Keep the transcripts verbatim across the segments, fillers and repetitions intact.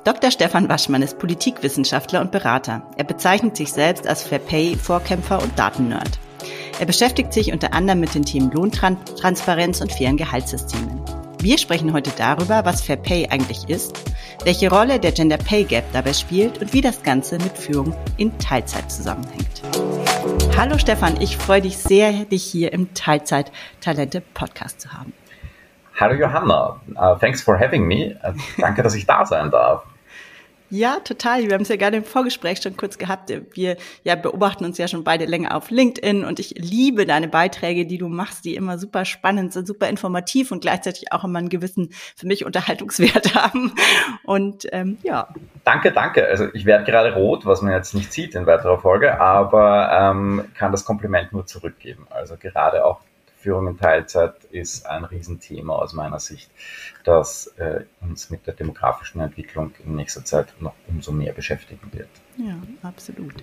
Doktor Stefan Waschmann ist Politikwissenschaftler und Berater. Er bezeichnet sich selbst als Fair-Pay-Vorkämpfer und Datennerd. Er beschäftigt sich unter anderem mit den Themen Lohntransparenz und fairen Gehaltssystemen. Wir sprechen heute darüber, was Fair Pay eigentlich ist, welche Rolle der Gender Pay Gap dabei spielt und wie das Ganze mit Führung in Teilzeit zusammenhängt. Hallo Stefan, ich freue dich sehr, dich hier im Teilzeit-Talente-Podcast zu haben. Hallo Johanna, uh, thanks for having me. Uh, danke, dass ich da sein darf. Ja, total. Wir haben es ja gerade im Vorgespräch schon kurz gehabt. Wir ja, beobachten uns ja schon beide länger auf LinkedIn und ich liebe deine Beiträge, die du machst, die immer super spannend sind, super informativ und gleichzeitig auch immer einen gewissen, für mich, Unterhaltungswert haben. Und ähm, ja. Danke, danke. Also ich werde gerade rot, was man jetzt nicht sieht in weiterer Folge, aber ähm, kann das Kompliment nur zurückgeben. Also gerade auch Führung in Teilzeit ist ein Riesenthema aus meiner Sicht, das äh, uns mit der demografischen Entwicklung in nächster Zeit noch umso mehr beschäftigen wird. Ja, absolut.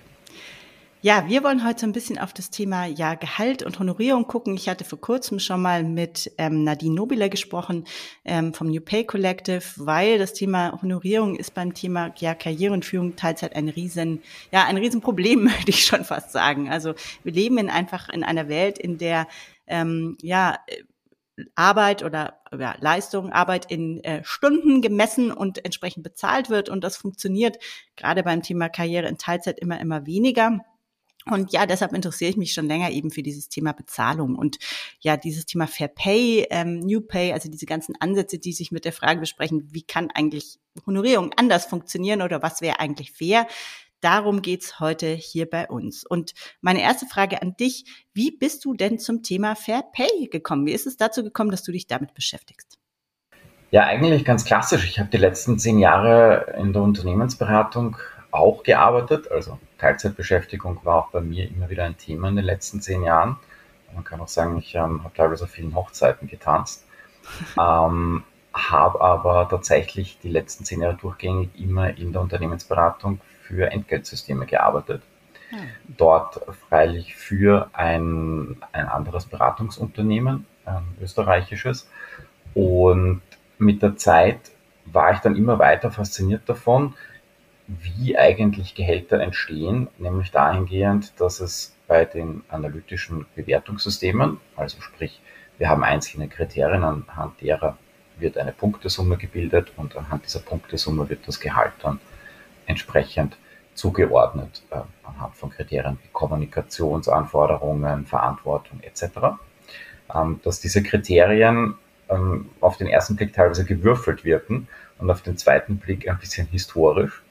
Ja, wir wollen heute ein bisschen auf das Thema ja, Gehalt und Honorierung gucken. Ich hatte vor kurzem schon mal mit ähm, Nadine Nobile gesprochen ähm, vom New Pay Collective, weil das Thema Honorierung ist beim Thema ja, Karriere und Führung Teilzeit ein riesen, ja, ein Riesenproblem, möchte ich schon fast sagen. Also wir leben in einfach in einer Welt, in der ähm, ja Arbeit oder ja, Leistung, Arbeit in äh, Stunden gemessen und entsprechend bezahlt wird und das funktioniert gerade beim Thema Karriere in Teilzeit immer, immer weniger. Und ja, deshalb interessiere ich mich schon länger eben für dieses Thema Bezahlung und ja, dieses Thema Fair Pay, ähm, New Pay, also diese ganzen Ansätze, die sich mit der Frage besprechen, wie kann eigentlich Honorierung anders funktionieren oder was wäre eigentlich fair? Darum geht's heute hier bei uns. Und meine erste Frage an dich, wie bist du denn zum Thema Fair Pay gekommen? Wie ist es dazu gekommen, dass du dich damit beschäftigst? Ja, eigentlich ganz klassisch. Ich habe die letzten zehn Jahre in der Unternehmensberatung auch gearbeitet. Also Teilzeitbeschäftigung war auch bei mir immer wieder ein Thema in den letzten zehn Jahren. Man kann auch sagen, ich ähm, habe teilweise auf vielen Hochzeiten getanzt. ähm, habe aber tatsächlich die letzten zehn Jahre durchgängig immer in der Unternehmensberatung für Entgeltsysteme gearbeitet. Hm. Dort freilich für ein, ein anderes Beratungsunternehmen, ein österreichisches. Und mit der Zeit war ich dann immer weiter fasziniert davon, wie eigentlich Gehälter entstehen, nämlich dahingehend, dass es bei den analytischen Bewertungssystemen, also sprich, wir haben einzelne Kriterien, anhand derer wird eine Punktesumme gebildet und anhand dieser Punktesumme wird das Gehalt dann entsprechend zugeordnet, äh, anhand von Kriterien wie Kommunikationsanforderungen, Verantwortung et cetera. Ähm, dass diese Kriterien ähm, auf den ersten Blick teilweise gewürfelt wirken und auf den zweiten Blick ein bisschen historisch.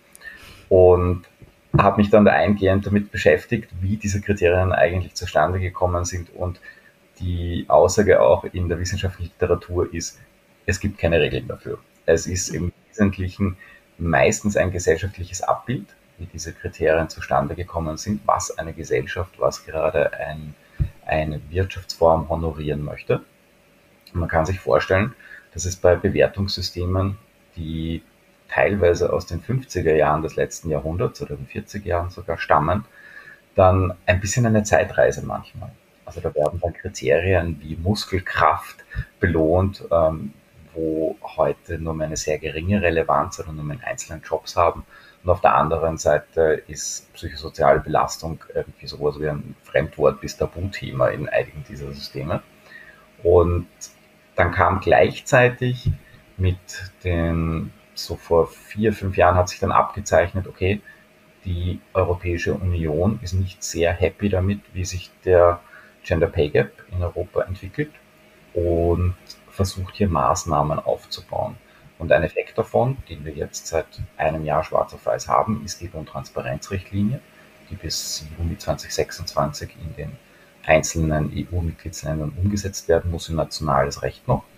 Und habe mich dann da eingehend damit beschäftigt, wie diese Kriterien eigentlich zustande gekommen sind. Und die Aussage auch in der wissenschaftlichen Literatur ist, es gibt keine Regeln dafür. Es ist im Wesentlichen meistens ein gesellschaftliches Abbild, wie diese Kriterien zustande gekommen sind, was eine Gesellschaft, was gerade ein, eine Wirtschaftsform honorieren möchte. Und man kann sich vorstellen, dass es bei Bewertungssystemen, die teilweise aus den fünfziger Jahren des letzten Jahrhunderts oder den vierziger Jahren sogar stammen, dann ein bisschen eine Zeitreise manchmal. Also da werden dann Kriterien wie Muskelkraft belohnt, ähm, wo heute nur eine sehr geringe Relevanz oder nur in einzelnen Jobs haben. Und auf der anderen Seite ist psychosoziale Belastung irgendwie sowas wie ein Fremdwort bis Tabuthema in einigen dieser Systeme. Und dann kam gleichzeitig mit den, so vor vier, fünf Jahren hat sich dann abgezeichnet, okay, die Europäische Union ist nicht sehr happy damit, wie sich der Gender Pay Gap in Europa entwickelt und versucht hier Maßnahmen aufzubauen. Und ein Effekt davon, den wir jetzt seit einem Jahr schwarz auf weiß haben, ist die Lohntransparenzrichtlinie, die bis Juni zweitausendsechsundzwanzig in den einzelnen E U-Mitgliedsländern umgesetzt werden muss, in nationales Recht noch,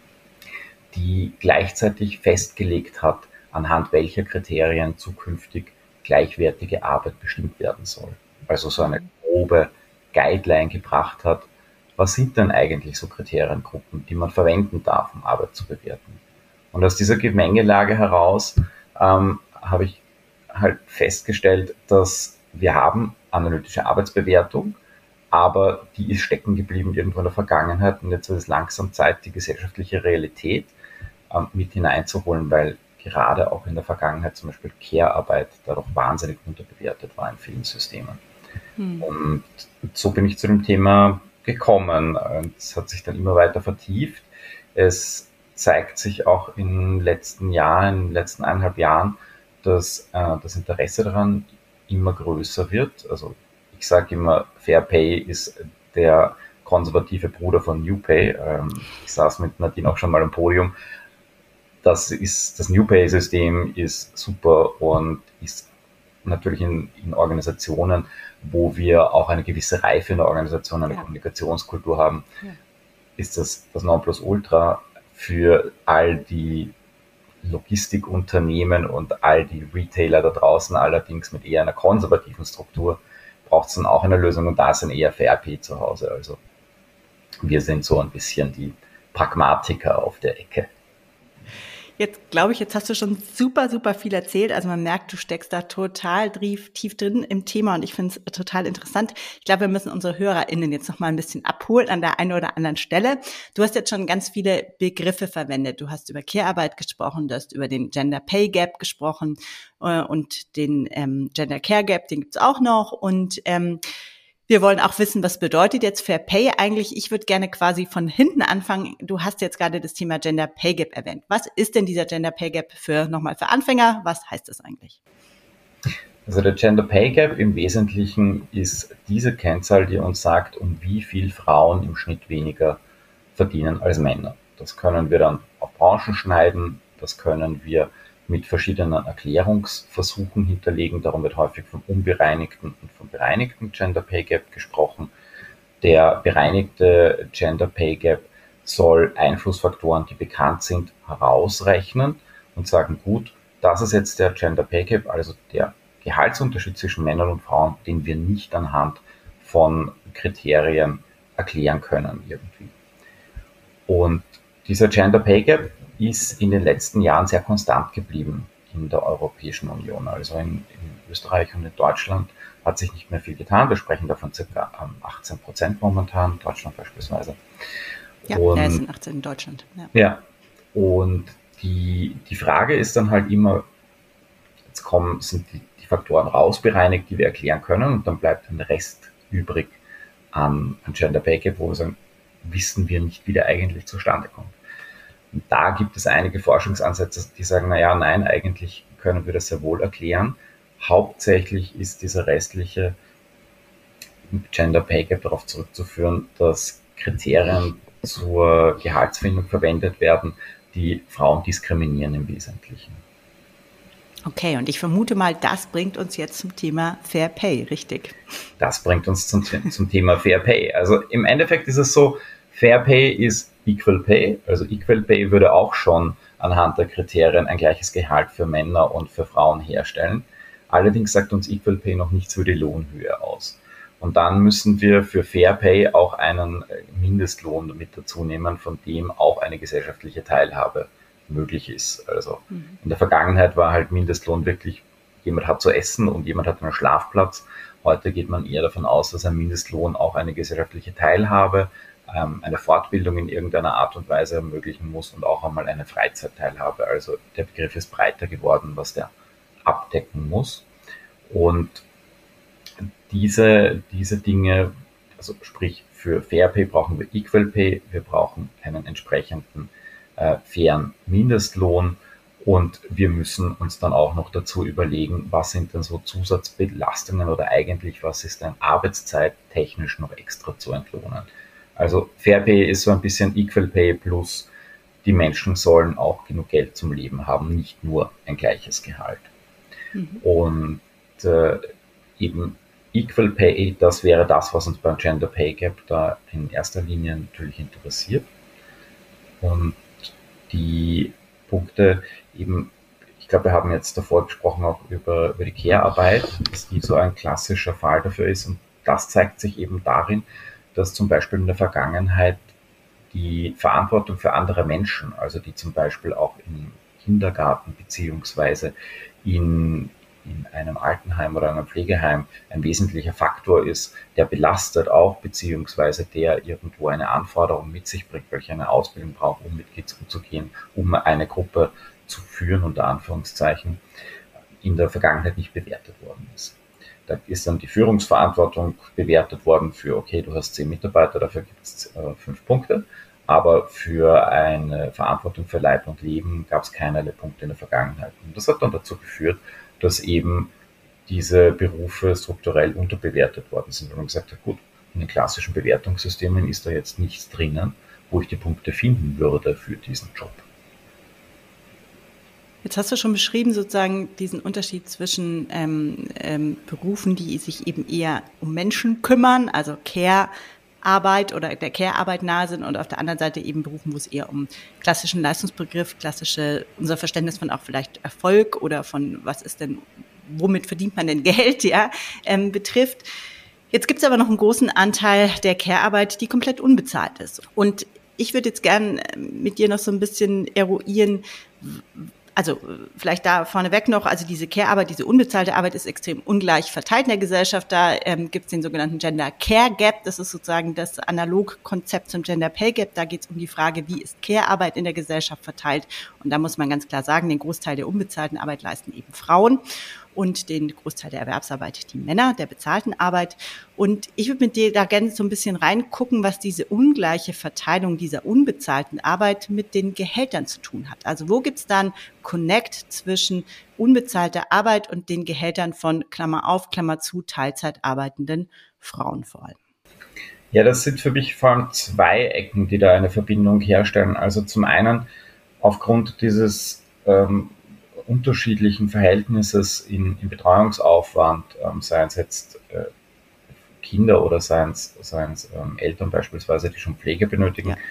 die gleichzeitig festgelegt hat, anhand welcher Kriterien zukünftig gleichwertige Arbeit bestimmt werden soll. Also so eine grobe Guideline gebracht hat, was sind denn eigentlich so Kriteriengruppen, die man verwenden darf, um Arbeit zu bewerten. Und aus dieser Gemengelage heraus ähm, habe ich halt festgestellt, dass wir haben analytische Arbeitsbewertung, aber die ist stecken geblieben irgendwo in der Vergangenheit und jetzt ist es langsam Zeit, die gesellschaftliche Realität ähm, mit hineinzuholen, weil gerade auch in der Vergangenheit zum Beispiel Care-Arbeit dadurch wahnsinnig unterbewertet war in vielen Systemen. Hm. Und so bin ich zu dem Thema gekommen. Es hat sich dann immer weiter vertieft. Es zeigt sich auch in den letzten Jahren, in den letzten eineinhalb Jahren, dass äh, das Interesse daran immer größer wird. Also ich sage immer, Fair Pay ist der konservative Bruder von New Pay. Ähm, ich saß mit Nadine auch schon mal am Podium. Das ist, das New Pay-System ist super und ist natürlich in, in Organisationen, wo wir auch eine gewisse Reife in der Organisation, eine ja. Kommunikationskultur haben, ja. ist das das Nonplusultra für all die Logistikunternehmen und all die Retailer da draußen, allerdings mit eher einer konservativen Struktur, braucht es dann auch eine Lösung und da ist dann eher Fair Pay zu Hause. Also wir sind so ein bisschen die Pragmatiker auf der Ecke. Jetzt glaube ich, jetzt hast du schon super, super viel erzählt. Also man merkt, du steckst da total tief, tief drin im Thema und ich finde es total interessant. Ich glaube, wir müssen unsere HörerInnen jetzt noch mal ein bisschen abholen an der einen oder anderen Stelle. Du hast jetzt schon ganz viele Begriffe verwendet. Du hast über Care-Arbeit gesprochen, du hast über den Gender Pay Gap gesprochen äh, und den ähm, Gender Care Gap, den gibt's auch noch und ähm, wir wollen auch wissen, was bedeutet jetzt Fair Pay eigentlich? Ich würde gerne quasi von hinten anfangen. Du hast jetzt gerade das Thema Gender Pay Gap erwähnt. Was ist denn dieser Gender Pay Gap für, nochmal für Anfänger? Was heißt das eigentlich? Also der Gender Pay Gap im Wesentlichen ist diese Kennzahl, die uns sagt, um wie viel Frauen im Schnitt weniger verdienen als Männer. Das können wir dann auf Branchen schneiden, das können wir mit verschiedenen Erklärungsversuchen hinterlegen. Darum wird häufig vom unbereinigten und vom bereinigten Gender Pay Gap gesprochen. Der bereinigte Gender Pay Gap soll Einflussfaktoren, die bekannt sind, herausrechnen und sagen, gut, das ist jetzt der Gender Pay Gap, also der Gehaltsunterschied zwischen Männern und Frauen, den wir nicht anhand von Kriterien erklären können irgendwie. Und dieser Gender Pay Gap ist in den letzten Jahren sehr konstant geblieben in der Europäischen Union. Also in, in Österreich und in Deutschland hat sich nicht mehr viel getan. Wir sprechen davon circa achtzehn Prozent momentan, Deutschland beispielsweise. Ja, und, ja, es sind achtzehn in Deutschland. Ja, ja und die, die Frage ist dann halt immer, jetzt kommen, sind die, die Faktoren rausbereinigt, die wir erklären können und dann bleibt ein Rest übrig an, an Gender Pay Gap, wo wir sagen, wissen wir nicht, wie der eigentlich zustande kommt. Und da gibt es einige Forschungsansätze, die sagen, naja, nein, eigentlich können wir das sehr wohl erklären. Hauptsächlich ist dieser restliche Gender Pay Gap darauf zurückzuführen, dass Kriterien zur Gehaltsfindung verwendet werden, die Frauen diskriminieren im Wesentlichen. Okay, und ich vermute mal, das bringt uns jetzt zum Thema Fair Pay, richtig? Das bringt uns zum, zum Thema Fair Pay. Also im Endeffekt ist es so, Fair Pay ist Equal Pay, also Equal Pay würde auch schon anhand der Kriterien ein gleiches Gehalt für Männer und für Frauen herstellen. Allerdings sagt uns Equal Pay noch nichts über die Lohnhöhe aus. Und dann müssen wir für Fair Pay auch einen Mindestlohn mit dazu nehmen, von dem auch eine gesellschaftliche Teilhabe möglich ist. Also mhm. in der Vergangenheit war halt Mindestlohn wirklich, jemand hat zu essen und jemand hat einen Schlafplatz. Heute geht man eher davon aus, dass ein Mindestlohn auch eine gesellschaftliche Teilhabe, eine Fortbildung in irgendeiner Art und Weise ermöglichen muss und auch einmal eine Freizeitteilhabe. Also der Begriff ist breiter geworden, was der abdecken muss. Und diese, diese Dinge, also sprich für Fair Pay brauchen wir Equal Pay, wir brauchen einen entsprechenden äh, fairen Mindestlohn und wir müssen uns dann auch noch dazu überlegen, was sind denn so Zusatzbelastungen oder eigentlich was ist denn Arbeitszeit technisch noch extra zu entlohnen. Also Fair Pay ist so ein bisschen Equal Pay plus die Menschen sollen auch genug Geld zum Leben haben, nicht nur ein gleiches Gehalt. Mhm. Und äh, eben Equal Pay, das wäre das, was uns beim Gender Pay Gap da in erster Linie natürlich interessiert. Und die Punkte eben, ich glaube, wir haben jetzt davor gesprochen auch über, über die Care-Arbeit, die so ein klassischer Fall dafür ist. Und das zeigt sich eben darin, dass zum Beispiel in der Vergangenheit die Verantwortung für andere Menschen, also die zum Beispiel auch im Kindergarten beziehungsweise in, in einem Altenheim oder einem Pflegeheim ein wesentlicher Faktor ist, der belastet auch, beziehungsweise der irgendwo eine Anforderung mit sich bringt, welche eine Ausbildung braucht, um mit Kids umzugehen, um eine Gruppe zu führen, unter Anführungszeichen, in der Vergangenheit nicht bewertet worden ist. Da ist dann die Führungsverantwortung bewertet worden für, okay, du hast zehn Mitarbeiter, dafür gibt es äh, fünf Punkte, aber für eine Verantwortung für Leib und Leben gab es keinerlei Punkte in der Vergangenheit. Und das hat dann dazu geführt, dass eben diese Berufe strukturell unterbewertet worden sind. Und man gesagt hat, gut, in den klassischen Bewertungssystemen ist da jetzt nichts drinnen, wo ich die Punkte finden würde für diesen Job. Jetzt hast du schon beschrieben, sozusagen diesen Unterschied zwischen ähm, ähm, Berufen, die sich eben eher um Menschen kümmern, also Care-Arbeit oder der Care-Arbeit nahe sind, und auf der anderen Seite eben Berufen, wo es eher um klassischen Leistungsbegriff, klassische, unser Verständnis von auch vielleicht Erfolg oder von was ist denn, womit verdient man denn Geld, ja, ähm, betrifft. Jetzt gibt es aber noch einen großen Anteil der Care-Arbeit, die komplett unbezahlt ist. Und ich würde jetzt gern mit dir noch so ein bisschen eruieren, also vielleicht da vorneweg noch, also diese Care-Arbeit, diese unbezahlte Arbeit ist extrem ungleich verteilt in der Gesellschaft. Da ähm, gibt es den sogenannten Gender Care Gap. Das ist sozusagen das Analogkonzept zum Gender Pay Gap. Da geht es um die Frage, wie ist Care-Arbeit in der Gesellschaft verteilt. Und da muss man ganz klar sagen, den Großteil der unbezahlten Arbeit leisten eben Frauen und den Großteil der Erwerbsarbeit die Männer, der bezahlten Arbeit. Und ich würde mit dir da gerne so ein bisschen reingucken, was diese ungleiche Verteilung dieser unbezahlten Arbeit mit den Gehältern zu tun hat. Also wo gibt es dann Connect zwischen unbezahlter Arbeit und den Gehältern von, Klammer auf, Klammer zu, Teilzeit arbeitenden Frauen vor allem? Ja, das sind für mich vor allem zwei Ecken, die da eine Verbindung herstellen. Also zum einen aufgrund dieses ähm, unterschiedlichen Verhältnisses in, in Betreuungsaufwand, ähm, seien es jetzt äh, Kinder oder seien es, seien es ähm, Eltern beispielsweise, die schon Pflege benötigen. Ja.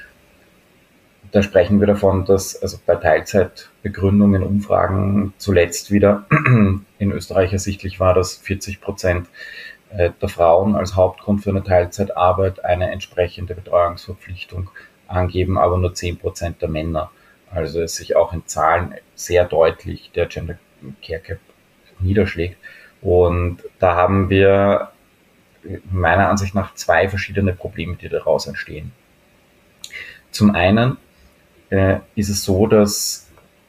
Da sprechen wir davon, dass also bei Teilzeitbegründungen, Umfragen zuletzt wieder in Österreich ersichtlich war, dass vierzig Prozent der Frauen als Hauptgrund für eine Teilzeitarbeit eine entsprechende Betreuungsverpflichtung angeben, aber nur zehn Prozent der Männer. Also es sich auch in Zahlen sehr deutlich der Gender Care Gap niederschlägt. Und da haben wir meiner Ansicht nach zwei verschiedene Probleme, die daraus entstehen. Zum einen äh, ist es so, dass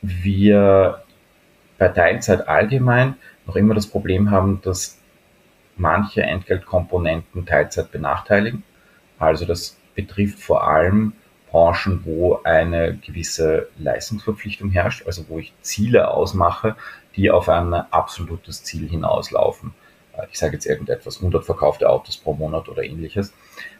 wir bei Teilzeit allgemein noch immer das Problem haben, dass manche Entgeltkomponenten Teilzeit benachteiligen. Also das betrifft vor allem Branchen, wo eine gewisse Leistungsverpflichtung herrscht, also wo ich Ziele ausmache, die auf ein absolutes Ziel hinauslaufen. Ich sage jetzt irgendetwas, hundert verkaufte Autos pro Monat oder ähnliches.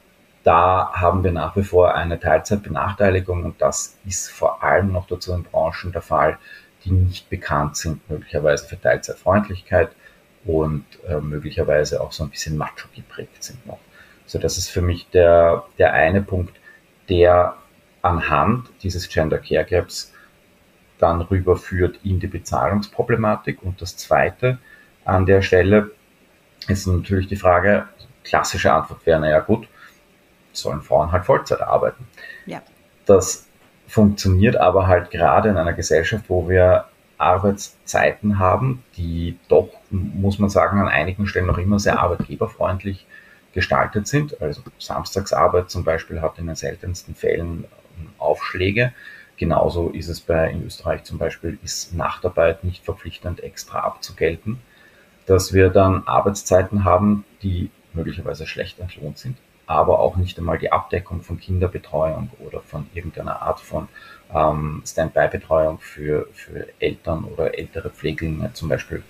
Da haben wir nach wie vor eine Teilzeitbenachteiligung, und das ist vor allem noch dazu in Branchen der Fall, die nicht bekannt sind, möglicherweise für Teilzeitfreundlichkeit und äh, möglicherweise auch so ein bisschen macho geprägt sind noch. So, das ist für mich der, der eine Punkt, der anhand dieses Gender Care Gaps dann rüberführt in die Bezahlungsproblematik. Und das zweite an der Stelle ist natürlich die Frage, klassische Antwort wäre, naja gut, sollen Frauen halt Vollzeit arbeiten. Ja. Das funktioniert aber halt gerade in einer Gesellschaft, wo wir Arbeitszeiten haben, die doch, muss man sagen, an einigen Stellen noch immer sehr arbeitgeberfreundlich gestaltet sind. Also Samstagsarbeit zum Beispiel hat in den seltensten Fällen Aufschläge. Genauso ist es bei, in Österreich zum Beispiel, ist Nachtarbeit nicht verpflichtend extra abzugelten. Dass wir dann Arbeitszeiten haben, die möglicherweise schlecht entlohnt sind, aber auch nicht einmal die Abdeckung von Kinderbetreuung oder von irgendeiner Art von ähm, Standby-Betreuung für, für Eltern oder ältere Pfleglinge zum Beispiel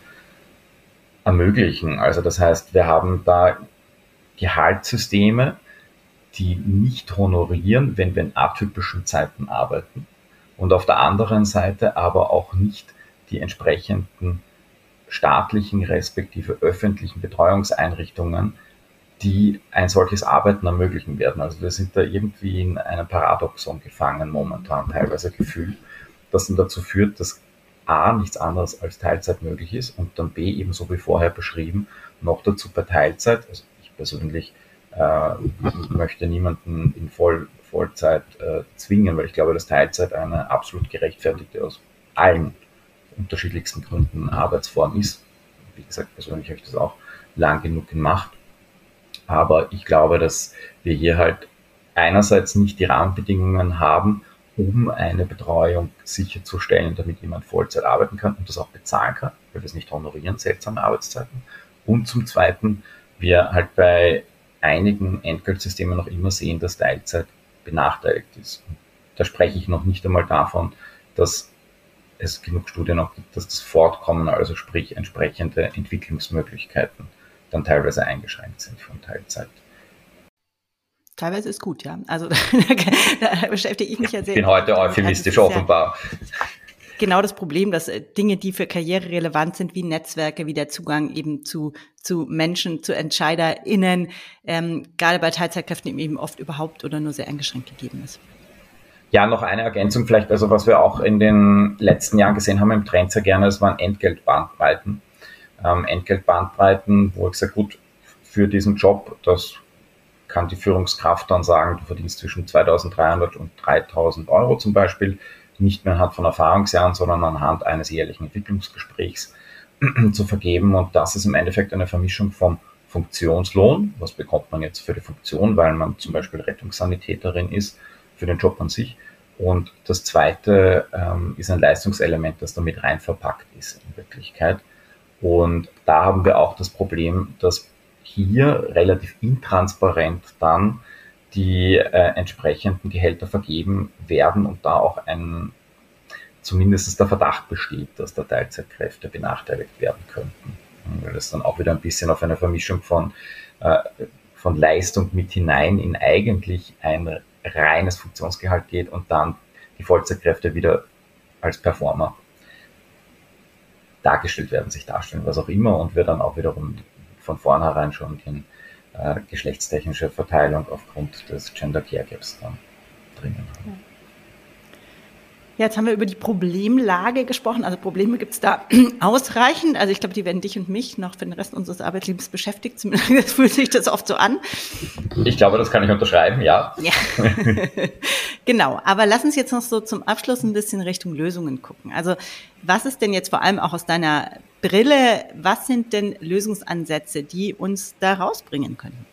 ermöglichen. Also das heißt, wir haben da Gehaltssysteme, die nicht honorieren, wenn wir in atypischen Zeiten arbeiten, und auf der anderen Seite aber auch nicht die entsprechenden staatlichen respektive öffentlichen Betreuungseinrichtungen, die ein solches Arbeiten ermöglichen werden. Also wir sind da irgendwie in einem Paradoxon gefangen momentan, teilweise gefühlt, das dann dazu führt, dass A, nichts anderes als Teilzeit möglich ist und dann B, ebenso wie vorher beschrieben, noch dazu bei Teilzeit, also ich persönlich äh, möchte niemanden in Voll, Vollzeit äh, zwingen, weil ich glaube, dass Teilzeit eine absolut gerechtfertigte, aus allen unterschiedlichsten Gründen Arbeitsform ist. Wie gesagt, persönlich habe ich das auch lang genug gemacht. Aber ich glaube, dass wir hier halt einerseits nicht die Rahmenbedingungen haben, um eine Betreuung sicherzustellen, damit jemand Vollzeit arbeiten kann und das auch bezahlen kann, weil wir es nicht honorieren, seltsame Arbeitszeiten. Und zum Zweiten, wir halt bei einigen Entgeltsystemen noch immer sehen, dass Teilzeit benachteiligt ist. Und da spreche ich noch nicht einmal davon, dass es genug Studien auch gibt, dass das Fortkommen, also sprich entsprechende Entwicklungsmöglichkeiten, dann teilweise eingeschränkt sind von Teilzeit. Teilweise ist gut, ja. Also da, da beschäftige ich mich ja sehr. Ich bin heute euphemistisch offenbar. Genau das Problem, dass Dinge, die für Karriere relevant sind, wie Netzwerke, wie der Zugang eben zu zu Menschen, zu EntscheiderInnen, ähm, gerade bei Teilzeitkräften eben oft überhaupt oder nur sehr eingeschränkt gegeben ist. Ja, noch eine Ergänzung vielleicht, also was wir auch in den letzten Jahren gesehen haben im Trend sehr gerne, das waren Entgeltbandbreiten. Ähm, Entgeltbandbreiten, wo ich sage, gut, für diesen Job, das kann die Führungskraft dann sagen, du verdienst zwischen zweitausenddreihundert und dreitausend Euro zum Beispiel, nicht mehr anhand von Erfahrungsjahren, sondern anhand eines jährlichen Entwicklungsgesprächs zu vergeben. Und das ist im Endeffekt eine Vermischung vom Funktionslohn, was bekommt man jetzt für die Funktion, weil man zum Beispiel Rettungssanitäterin ist, für den Job an sich. Und das Zweite ähm, ist ein Leistungselement, das damit rein verpackt ist in Wirklichkeit. Und da haben wir auch das Problem, dass hier relativ intransparent dann die äh, entsprechenden Gehälter vergeben werden und da auch ein, zumindest der Verdacht besteht, dass da Teilzeitkräfte benachteiligt werden könnten. Weil das dann auch wieder ein bisschen auf eine Vermischung von, äh, von Leistung mit hinein in eigentlich ein reines Funktionsgehalt geht und dann die Vollzeitkräfte wieder als Performer dargestellt werden, sich darstellen, was auch immer, und wir dann auch wiederum von vornherein schon in äh, geschlechtstechnische Verteilung aufgrund des Gender Care Gaps dann drinnen haben. Ja, jetzt haben wir über die Problemlage gesprochen. Also Probleme gibt es da ausreichend. Also ich glaube, die werden dich und mich noch für den Rest unseres Arbeitslebens beschäftigt. Zumindest fühlt sich das oft so an. Ich glaube, das kann ich unterschreiben, ja. Ja, genau. Aber lass uns jetzt noch so zum Abschluss ein bisschen Richtung Lösungen gucken. Also was ist denn jetzt vor allem auch aus deiner Brille, was sind denn Lösungsansätze, die uns da rausbringen können?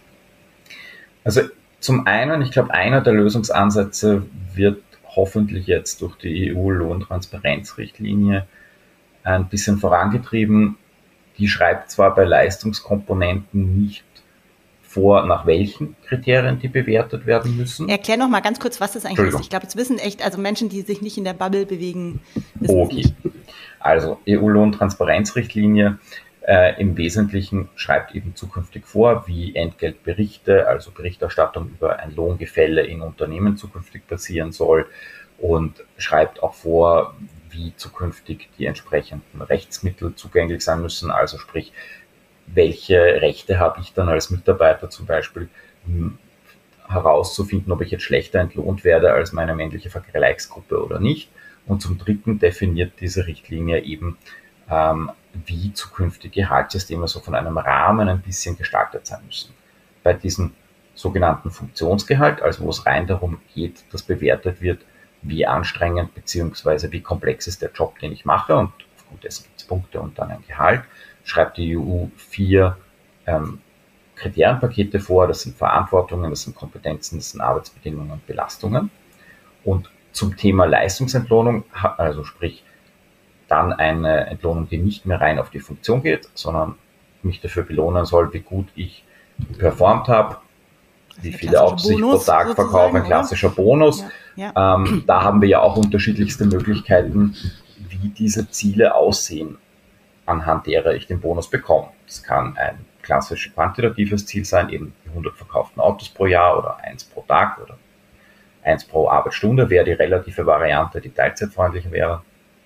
Also zum einen, ich glaube, einer der Lösungsansätze wird hoffentlich jetzt durch die E U-Lohntransparenzrichtlinie ein bisschen vorangetrieben. Die schreibt zwar bei Leistungskomponenten nicht vor, nach welchen Kriterien die bewertet werden müssen. Erklär noch mal ganz kurz, was das eigentlich ist. Ich glaube, es wissen echt, also Menschen, die sich nicht in der Bubble bewegen, wissen okay. es nicht. Also E U-Lohntransparenzrichtlinie äh, im Wesentlichen schreibt eben zukünftig vor, wie Entgeltberichte, also Berichterstattung über ein Lohngefälle in Unternehmen zukünftig passieren soll, und schreibt auch vor, wie zukünftig die entsprechenden Rechtsmittel zugänglich sein müssen, also sprich, welche Rechte habe ich dann als Mitarbeiter zum Beispiel m, herauszufinden, ob ich jetzt schlechter entlohnt werde als meine männliche Vergleichsgruppe oder nicht. Und zum Dritten definiert diese Richtlinie eben, ähm, wie zukünftige Gehaltssysteme so von einem Rahmen ein bisschen gestaltet sein müssen. Bei diesem sogenannten Funktionsgehalt, also wo es rein darum geht, dass bewertet wird, wie anstrengend bzw. wie komplex ist der Job, den ich mache, und aufgrund dessen gibt es Punkte und dann ein Gehalt, schreibt die E U vier ähm, Kriterienpakete vor. Das sind Verantwortungen, das sind Kompetenzen, das sind Arbeitsbedingungen und Belastungen. Und zum Thema Leistungsentlohnung, also sprich dann eine Entlohnung, die nicht mehr rein auf die Funktion geht, sondern mich dafür belohnen soll, wie gut ich performt habe, wie viele Autos ich pro Tag verkaufe, ein klassischer Bonus. Ja, ja. Ähm, da haben wir ja auch unterschiedlichste Möglichkeiten, wie diese Ziele aussehen, anhand derer ich den Bonus bekomme. Das kann ein klassisches quantitatives Ziel sein, eben die hundert verkauften Autos pro Jahr oder eins pro Tag oder eins pro Arbeitsstunde, wäre die relative Variante, die teilzeitfreundlicher wäre,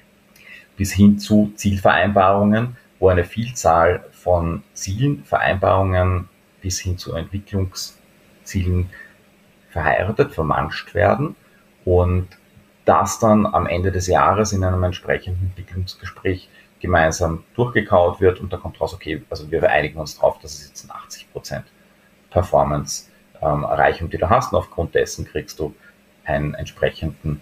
bis hin zu Zielvereinbarungen, wo eine Vielzahl von Zielen, Vereinbarungen bis hin zu Entwicklungszielen verheiratet, vermanscht werden und das dann am Ende des Jahres in einem entsprechenden Entwicklungsgespräch gemeinsam durchgekaut wird und da kommt raus, okay, also wir einigen uns drauf, dass es jetzt eine achtzig Prozent Performance ähm, Erreichung, die du hast, und aufgrund dessen kriegst du einen entsprechenden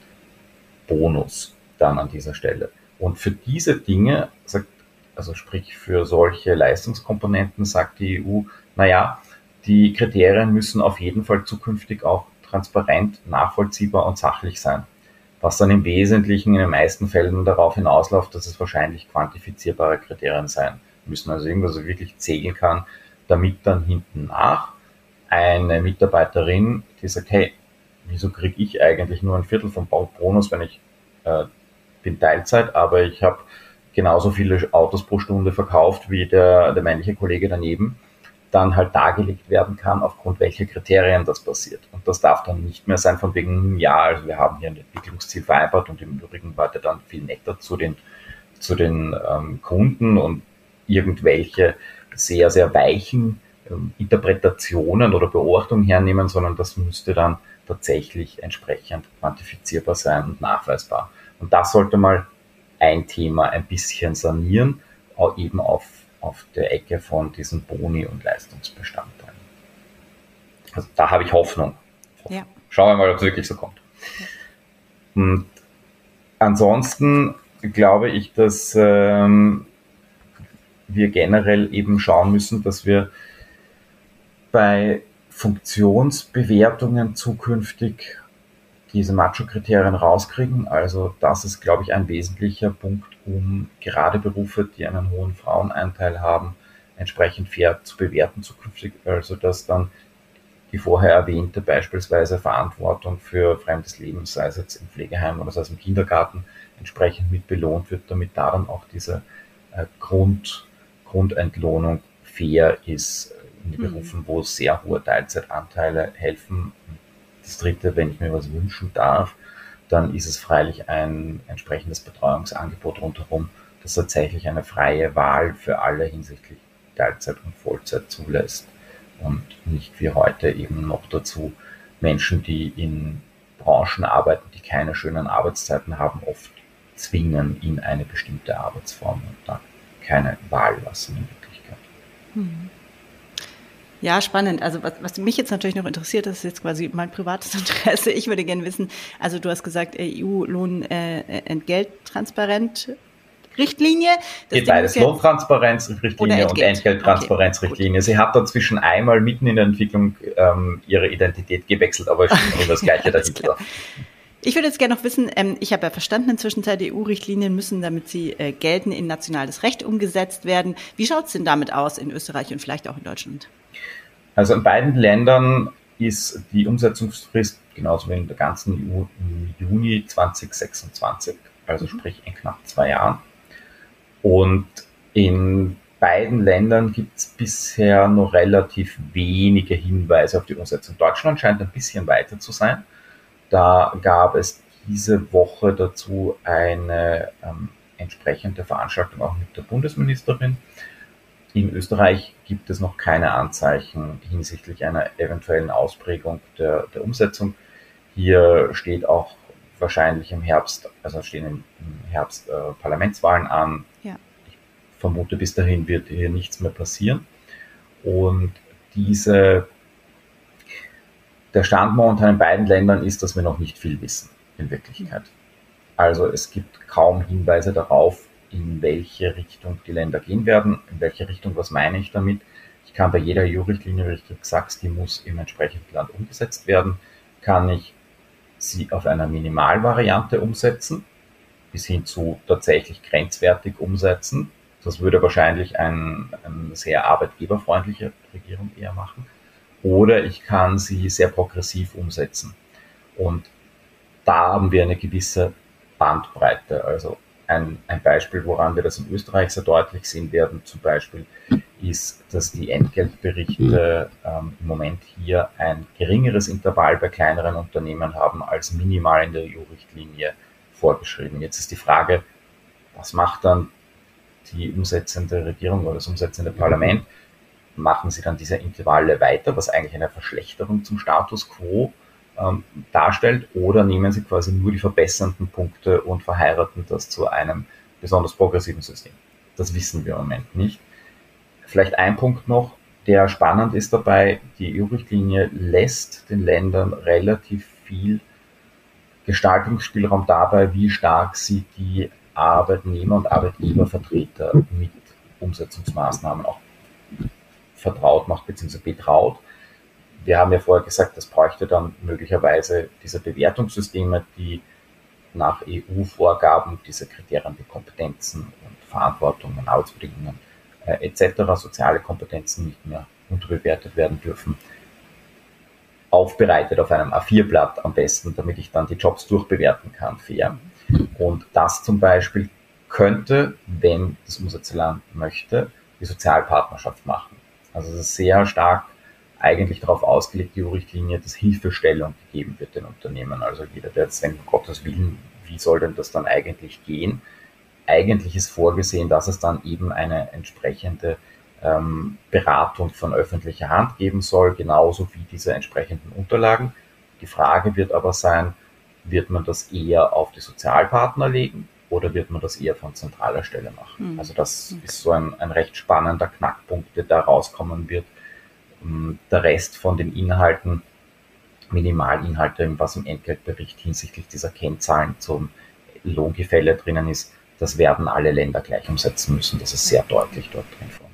Bonus dann an dieser Stelle. Und für diese Dinge, sagt, also sprich für solche Leistungskomponenten, sagt die E U, naja, die Kriterien müssen auf jeden Fall zukünftig auch transparent, nachvollziehbar und sachlich sein. was dann im Wesentlichen in den meisten Fällen darauf hinausläuft, dass es wahrscheinlich quantifizierbare Kriterien sein müssen. Also irgendwas, was wirklich zählen kann, damit dann hinten nach eine Mitarbeiterin, die sagt, hey, wieso kriege ich eigentlich nur ein Viertel vom Bonus, wenn ich äh, bin Teilzeit, aber ich habe genauso viele Autos pro Stunde verkauft wie der, der männliche Kollege daneben, dann halt dargelegt werden kann, aufgrund welcher Kriterien das passiert. Und das darf dann nicht mehr sein von wegen, ja, also wir haben hier ein Entwicklungsziel vereinbart und im Übrigen war der dann viel netter zu den, zu den ähm, Kunden und irgendwelche sehr, sehr weichen ähm, Interpretationen oder Beobachtungen hernehmen, sondern das müsste dann tatsächlich entsprechend quantifizierbar sein und nachweisbar. Und das sollte mal ein Thema ein bisschen sanieren, auch eben auf, auf der Ecke von diesen Boni- und Leistungsbestandteilen. Also da habe ich Hoffnung. Ja. Schauen wir mal, ob es wirklich so kommt. Ja. Und ansonsten glaube ich, dass ähm, wir generell eben schauen müssen, dass wir bei Funktionsbewertungen zukünftig diese Macho-Kriterien rauskriegen. Also das ist, glaube ich, ein wesentlicher Punkt, um gerade Berufe, die einen hohen Frauenanteil haben, entsprechend fair zu bewerten zukünftig. Also dass dann die vorher erwähnte beispielsweise Verantwortung für fremdes Leben, sei es jetzt im Pflegeheim oder sei es im Kindergarten, entsprechend mit belohnt wird, damit da dann auch diese äh, Grund, Grundentlohnung fair ist in den Berufen, wo sehr hohe Teilzeitanteile helfen. Das Dritte, wenn ich mir was wünschen darf, dann ist es freilich ein entsprechendes Betreuungsangebot rundherum, das tatsächlich eine freie Wahl für alle hinsichtlich Teilzeit und Vollzeit zulässt und nicht wie heute eben noch dazu Menschen, die in Branchen arbeiten, die keine schönen Arbeitszeiten haben, oft zwingen in eine bestimmte Arbeitsform und da keine Wahl lassen in Wirklichkeit. Hm. Ja, spannend. Also was, was mich jetzt natürlich noch interessiert, das ist jetzt quasi mein privates Interesse. Ich würde gerne wissen, also du hast gesagt, E U-Lohn-Entgelttransparent-Richtlinie. Äh, Geht beides, Lohntransparenz-Richtlinie und Entgelttransparenz-Richtlinie. Okay. Sie hat dazwischen einmal mitten in der Entwicklung ähm, ihre Identität gewechselt, aber es steht nur das Gleiche dahinter. Ich würde jetzt gerne noch wissen, ähm, ich habe ja verstanden, inzwischen E U-Richtlinien müssen, damit sie äh, gelten, in nationales Recht umgesetzt werden. Wie schaut es denn damit aus in Österreich und vielleicht auch in Deutschland? Also in beiden Ländern ist die Umsetzungsfrist genauso wie in der ganzen E U im Juni zwanzig sechsundzwanzig, also sprich in knapp zwei Jahren. Und in beiden Ländern gibt es bisher noch relativ wenige Hinweise auf die Umsetzung. Deutschland scheint ein bisschen weiter zu sein. Da gab es diese Woche dazu eine ähm, entsprechende Veranstaltung auch mit der Bundesministerin. In Österreich gibt es noch keine Anzeichen hinsichtlich einer eventuellen Ausprägung der, der Umsetzung. Hier steht auch wahrscheinlich im Herbst, also stehen im, im Herbst äh, Parlamentswahlen an. Ja. Ich vermute, bis dahin wird hier nichts mehr passieren. Und diese, der Stand momentan in beiden Ländern ist, dass wir noch nicht viel wissen in Wirklichkeit. Also es gibt kaum Hinweise darauf, in welche Richtung die Länder gehen werden. In welche Richtung, was meine ich damit? Ich kann bei jeder E U-Richtlinie, wie du sagst, die muss im entsprechenden Land umgesetzt werden, kann ich sie auf einer Minimalvariante umsetzen, bis hin zu tatsächlich grenzwertig umsetzen. Das würde wahrscheinlich ein, eine sehr arbeitgeberfreundliche Regierung eher machen. Oder ich kann sie sehr progressiv umsetzen. Und da haben wir eine gewisse Bandbreite. Also ein, ein Beispiel, woran wir das in Österreich sehr deutlich sehen werden, zum Beispiel, ist, dass die Entgeltberichte ähm, im Moment hier ein geringeres Intervall bei kleineren Unternehmen haben als minimal in der E U-Richtlinie vorgeschrieben. Jetzt ist die Frage, was macht dann die umsetzende Regierung oder das umsetzende Parlament? Machen sie dann diese Intervalle weiter, was eigentlich eine Verschlechterung zum Status quo ähm, darstellt, oder nehmen sie quasi nur die verbessernden Punkte und verheiraten das zu einem besonders progressiven System? Das wissen wir im Moment nicht. Vielleicht ein Punkt noch, der spannend ist dabei: Die E U-Richtlinie lässt den Ländern relativ viel Gestaltungsspielraum dabei, wie stark sie die Arbeitnehmer und Arbeitgebervertreter mit Umsetzungsmaßnahmen auch vertraut macht bzw. betraut. Wir haben ja vorher gesagt, das bräuchte dann möglicherweise diese Bewertungssysteme, die nach E U-Vorgaben diese Kriterien wie Kompetenzen und Verantwortungen, Arbeitsbedingungen äh, et cetera, soziale Kompetenzen nicht mehr unterbewertet werden dürfen, aufbereitet auf einem A vier Blatt am besten, damit ich dann die Jobs durchbewerten kann, fair. Und das zum Beispiel könnte, wenn das Umsatzland möchte, die Sozialpartnerschaft machen. Also es ist sehr stark eigentlich darauf ausgelegt, die E U-Richtlinie, dass Hilfestellung gegeben wird den Unternehmen. Also jeder, der jetzt denkt, um Gottes Willen, wie soll denn das dann eigentlich gehen? Eigentlich ist vorgesehen, dass es dann eben eine entsprechende ähm, Beratung von öffentlicher Hand geben soll, genauso wie diese entsprechenden Unterlagen. Die Frage wird aber sein, wird man das eher auf die Sozialpartner legen oder wird man das eher von zentraler Stelle machen? Mhm. Also das okay. ist so ein, ein recht spannender Knackpunkt, der da rauskommen wird. Der Rest von den Inhalten, Minimalinhalte, was im Entgeltbericht hinsichtlich dieser Kennzahlen zum Lohngefälle drinnen ist, das werden alle Länder gleich umsetzen müssen. Das ist sehr deutlich dort drin formuliert.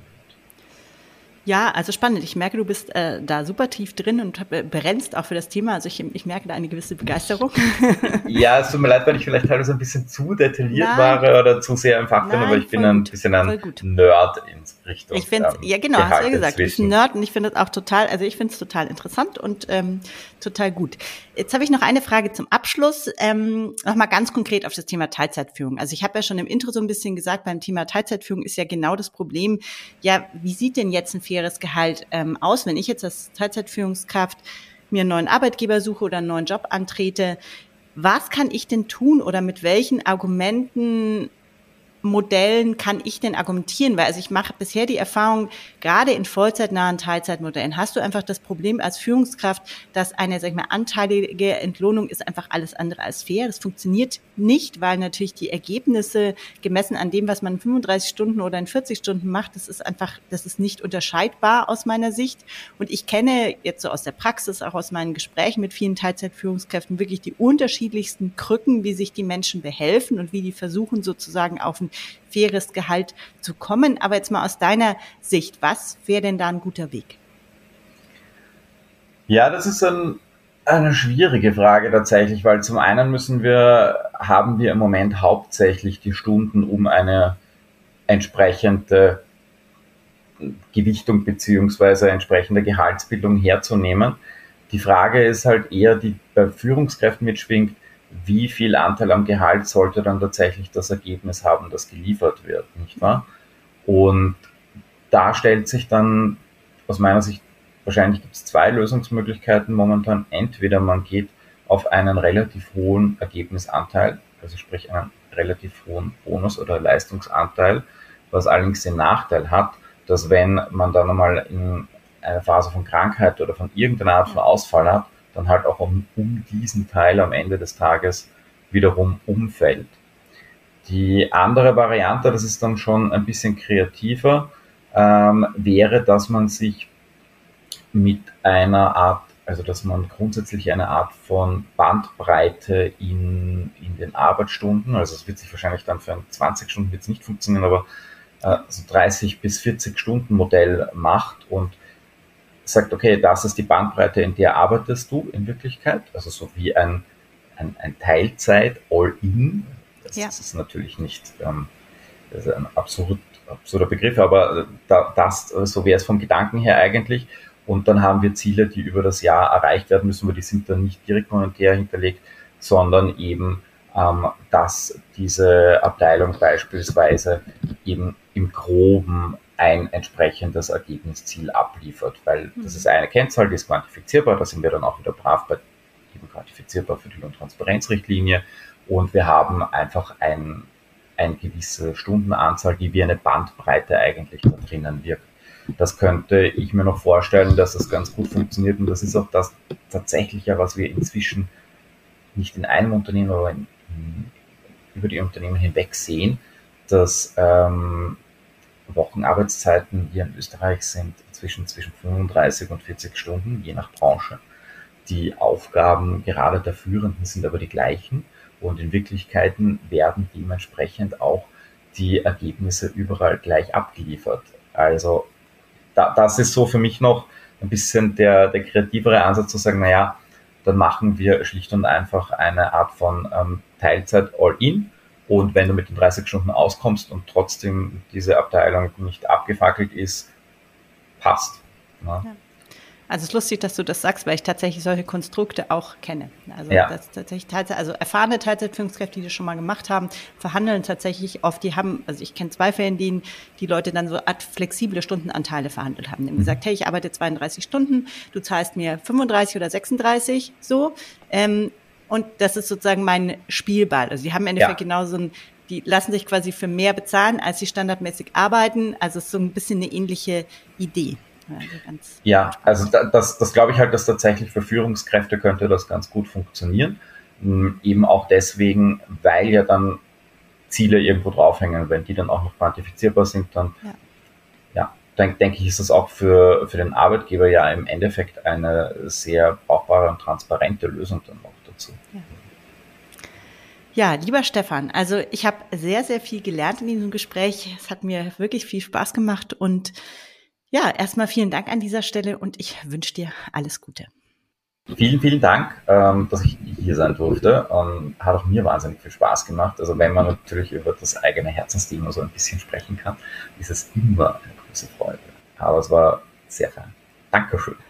Ja, also spannend. Ich merke, du bist äh, da super tief drin und brennst auch für das Thema. Also ich, ich merke da eine gewisse Begeisterung. Ja, es tut mir leid, wenn ich vielleicht teilweise ein bisschen zu detailliert Nein. war oder zu sehr im Fach bin, aber ich bin ein gut. bisschen ein Nerd in Richtung. Ich finde, ähm, ja genau, hast du ja gesagt, du bist ein Nerd und ich finde das auch total, also ich finde es total interessant und ähm, total gut. Jetzt habe ich noch eine Frage zum Abschluss, ähm, nochmal ganz konkret auf das Thema Teilzeitführung. Also ich habe ja schon im Intro so ein bisschen gesagt, beim Thema Teilzeitführung ist ja genau das Problem, ja, wie sieht denn jetzt ein faires Gehalt ähm, aus, wenn ich jetzt als Teilzeitführungskraft mir einen neuen Arbeitgeber suche oder einen neuen Job antrete? Was kann ich denn tun oder mit welchen Argumenten, Modellen kann ich denn argumentieren? Weil also ich mache bisher die Erfahrung, gerade in vollzeitnahen Teilzeitmodellen hast du einfach das Problem als Führungskraft, dass eine, sag ich mal, anteilige Entlohnung ist einfach alles andere als fair. Das funktioniert nicht, weil natürlich die Ergebnisse gemessen an dem, was man in fünfunddreißig Stunden oder in vierzig Stunden macht, das ist einfach, das ist nicht unterscheidbar aus meiner Sicht. Und ich kenne jetzt so aus der Praxis, auch aus meinen Gesprächen mit vielen Teilzeitführungskräften wirklich die unterschiedlichsten Krücken, wie sich die Menschen behelfen und wie die versuchen sozusagen auf ein faires Gehalt zu kommen. Aber jetzt mal aus deiner Sicht, was wäre denn da ein guter Weg? Ja, das ist ein, eine schwierige Frage tatsächlich, weil zum einen müssen wir, haben wir im Moment hauptsächlich die Stunden, um eine entsprechende Gewichtung beziehungsweise entsprechende Gehaltsbildung herzunehmen. Die Frage ist halt eher, die bei Führungskräften mitschwingt, wie viel Anteil am Gehalt sollte dann tatsächlich das Ergebnis haben, das geliefert wird, nicht wahr? Und da stellt sich dann aus meiner Sicht, wahrscheinlich gibt es zwei Lösungsmöglichkeiten momentan. Entweder man geht auf einen relativ hohen Ergebnisanteil, also sprich einen relativ hohen Bonus oder Leistungsanteil, was allerdings den Nachteil hat, dass wenn man dann einmal in einer Phase von Krankheit oder von irgendeiner Art von Ausfall hat, dann halt auch um, um diesen Teil am Ende des Tages wiederum umfällt. Die andere Variante, das ist dann schon ein bisschen kreativer, ähm, wäre, dass man sich mit einer Art, also dass man grundsätzlich eine Art von Bandbreite in, in den Arbeitsstunden, also es wird sich wahrscheinlich dann für ein zwanzig Stunden wird es nicht funktionieren, aber äh, so dreißig bis vierzig Stunden Modell macht und sagt, okay, das ist die Bandbreite, in der arbeitest du in Wirklichkeit, also so wie ein, ein, ein Teilzeit All-In. Das, ja. das ist natürlich nicht ähm, das ist ein absurd, absurder Begriff, aber da, das, so wäre es vom Gedanken her eigentlich. Und dann haben wir Ziele, die über das Jahr erreicht werden müssen, aber die sind dann nicht direkt monetär hinterlegt, sondern eben, ähm, dass diese Abteilung beispielsweise eben im Groben ein entsprechendes Ergebnisziel abliefert, weil das ist eine Kennzahl, die ist quantifizierbar, da sind wir dann auch wieder brav bei eben quantifizierbar für die Lohntransparenzrichtlinie und wir haben einfach ein, eine gewisse Stundenanzahl, die wie eine Bandbreite eigentlich da drinnen wirkt. Das könnte ich mir noch vorstellen, dass das ganz gut funktioniert und das ist auch das tatsächliche, was wir inzwischen nicht in einem Unternehmen, aber in, in, über die Unternehmen hinweg sehen, dass ähm, Wochenarbeitszeiten hier in Österreich sind inzwischen zwischen fünfunddreißig und vierzig Stunden, je nach Branche. Die Aufgaben gerade der Führenden sind aber die gleichen und in Wirklichkeiten werden dementsprechend auch die Ergebnisse überall gleich abgeliefert. Also da, das ist so für mich noch ein bisschen der, der kreativere Ansatz zu sagen, naja, dann machen wir schlicht und einfach eine Art von ähm, Teilzeit All-In. Und wenn du mit den dreißig Stunden auskommst und trotzdem diese Abteilung nicht abgefackelt ist, passt. Ja. Ja. Also es ist lustig, dass du das sagst, weil ich tatsächlich solche Konstrukte auch kenne. Also Ja. das tatsächlich Teilzeit, also erfahrene Teilzeitführungskräfte, die das schon mal gemacht haben, verhandeln tatsächlich oft, die haben, also ich kenne zwei Fälle, in denen die Leute dann so Art flexible Stundenanteile verhandelt haben. Die haben Mhm. gesagt, hey, ich arbeite zweiunddreißig Stunden, du zahlst mir fünfunddreißig oder sechsunddreißig, so. Ähm, und das ist sozusagen mein Spielball. Also die haben im Endeffekt Ja. genauso ein, die lassen sich quasi für mehr bezahlen, als sie standardmäßig arbeiten. Also es ist so ein bisschen eine ähnliche Idee. Also ganz ja, also das, das glaube ich halt, dass tatsächlich für Führungskräfte könnte das ganz gut funktionieren. Eben auch deswegen, weil ja dann Ziele irgendwo draufhängen. Wenn die dann auch noch quantifizierbar sind, dann ja, ja, dann denke ich, ist das auch für, für den Arbeitgeber ja im Endeffekt eine sehr brauchbare und transparente Lösung dann noch dazu. Ja. Ja, lieber Stefan, also ich habe sehr, sehr viel gelernt in diesem Gespräch. Es hat mir wirklich viel Spaß gemacht und ja, erstmal vielen Dank an dieser Stelle und ich wünsche dir alles Gute. Vielen, vielen Dank, ähm, dass ich hier sein durfte. Ähm, hat auch mir wahnsinnig viel Spaß gemacht. Also wenn man natürlich über das eigene Herzensthema so ein bisschen sprechen kann, ist es immer eine große Freude. Aber es war sehr fein. Dankeschön.